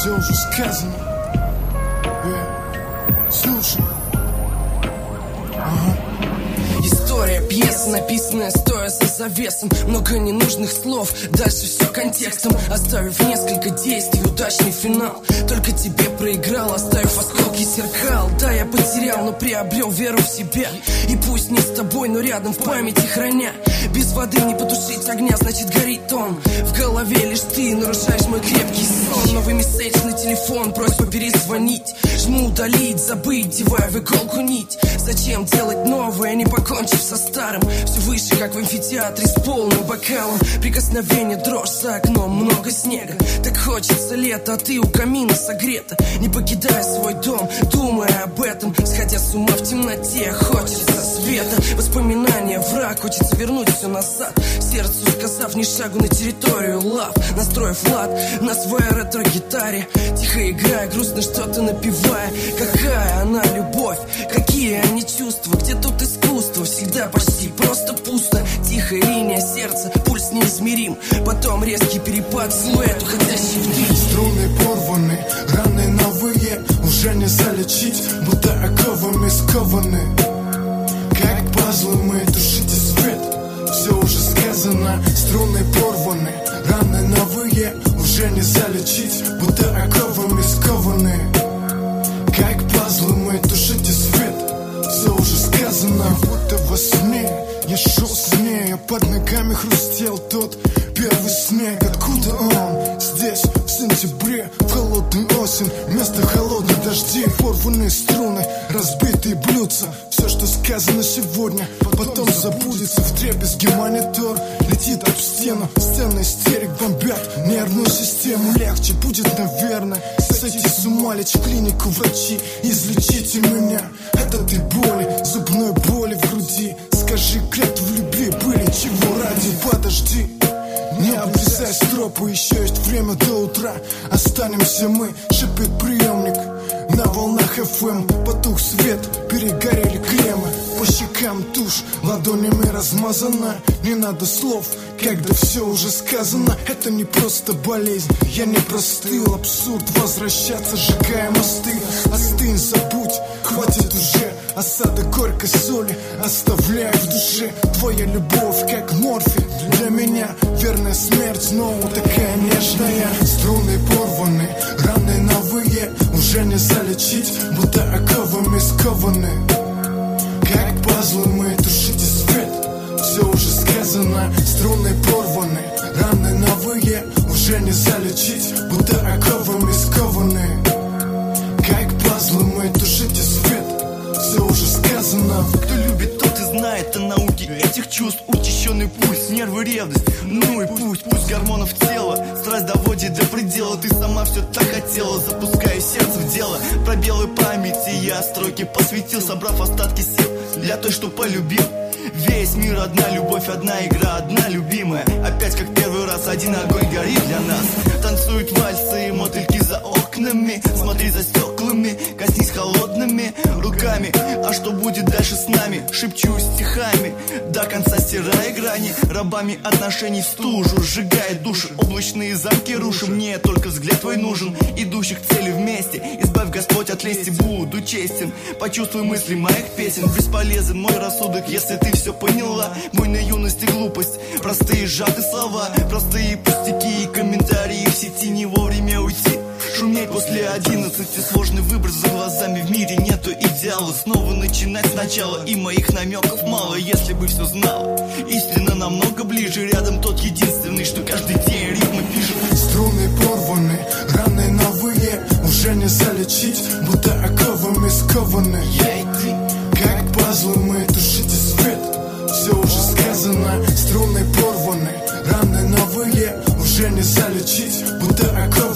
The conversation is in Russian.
все уже сказано. Слушай. История, пьеса, написанная стоя за завесом. Много ненужных слов, дальше все контекстом. Оставив несколько действий, удачный финал. Только тебе проиграл, оставив осколки зеркал. Да, я потерял, но приобрел веру в себя. И пусть не с тобой, но рядом в памяти храня. Без воды не потушить огня, значит горит он. В голове лишь ты нарушаешь мой крепкий сон. Новый месседж на телефон, просьба перезвонить. Жму удалить, забыть, девая в иголку нить. Зачем делать новое, не покончив со старым? Все выше, как в амфитеатре, с полным бокалом. Прикосновение, дрожь за окном, много снега. Так хочется лета, а ты у камина согрета. Не покидая свой дом, думая об этом. Сходя с ума в темноте, хочется света. Воспоминания, враг, хочется вернуть все назад. Сердцу сказав ни шагу на территорию лав. Настроив лад на своей ретро-гитаре. Тихо играя, грустно что-то напевая. Какая она любовь, какие они чувства. Где тут искусство, всегда почти просто пусто. Тихая линия сердца, пульс неизмерим. Потом резкий перепад, силуэт, уходящий в дым. Струны порваны, раны новые, уже не залечить, будто оковами скованы. Как пазлы мы, тушите свет, все уже сказано. Струны порваны, раны новые, уже не залечить, будто оковами скованы. Как пазлы мы, тушите свет, все уже сказано. Будто во сне я шел с ней, а под ногами хрустел тот первый снег. Откуда он? Здесь, в сентябре, в холодную осень. Вместо холодных дождей порванные струны, разбитые блюдца. Все, что сказано сегодня, потом забудется. Вдребезги монитор летит об стену. Сцены истерик бомбят нервную систему. Легче будет, наверное, сойти с ума. Лечь в клинику, врачи, излечите меня от этой боли, зубной боли в груди. Скажи, клятвы в любви были, чего ради? Подожди, не обрезай стропы, еще есть время до утра. Останемся мы, шипит приемник. На волнах FM потух свет, перегорели клеммы. По щекам тушь, ладонями размазана. Не надо слов, когда все уже сказано. Это не просто болезнь, я не простыл. Абсурд возвращаться, сжигая мосты. Остынь, забудь, хватит уже осадок горькой соли, оставляй в душе. Твоя любовь, как морфий, для меня верная смерть, снова такая нежная. Струны порваны, раны новые, уже не залечить, будто оковами скованы. Как пазлы мы, тушите свет, все уже сказано. Струны порваны, раны новые, уже не залечить, будто оковами скованы. Как пазлы мы, тушите свет, все уже сказано. Кто любит, тот и знает о науке этих чувств. Учащенный пульс, нервы, ревность. Ну и пусть гормонов тело страсть доводит до предела. Ты сама все так хотела, запуская сердце в дело. Пробелы памяти я строки посвятил, собрав остатки сил для той, что полюбил. Весь мир одна любовь, одна игра, одна любимая. Опять как первый раз один огонь горит для нас. Танцуют вальсы и мотыльки за окнами. Смотри за стеклами, коснись холодными руками. А что будет дальше с нами? Шепчу стихами, до конца стирая грани. Рабами отношений в стужу, сжигая души. Облачные замки рушим, мне только взгляд твой нужен. Идущих к цели вместе, избавь Господь от лести. Буду честен, почувствуй мысли моих песен. Бесполезен мой рассудок, если ты все поняла. Буйная юность и глупость, простые сжатые слова, простые пустяки и комментарии в сети. Не вовремя уйти, шуметь после 11. Сложный выбор, за глазами в мире нету идеала. Снова начинать сначала, и моих намеков мало. Если бы все знала, истина намного ближе. Рядом тот единственный, что каждый день ритмы пишет. Струны порваны, раны новые, уже не залечить, будто оковами скованы. Я и ты, как пазлы мы, тушите свет, все уже сказано. Струны порваны, раны новые, уже не залечить, будто оковами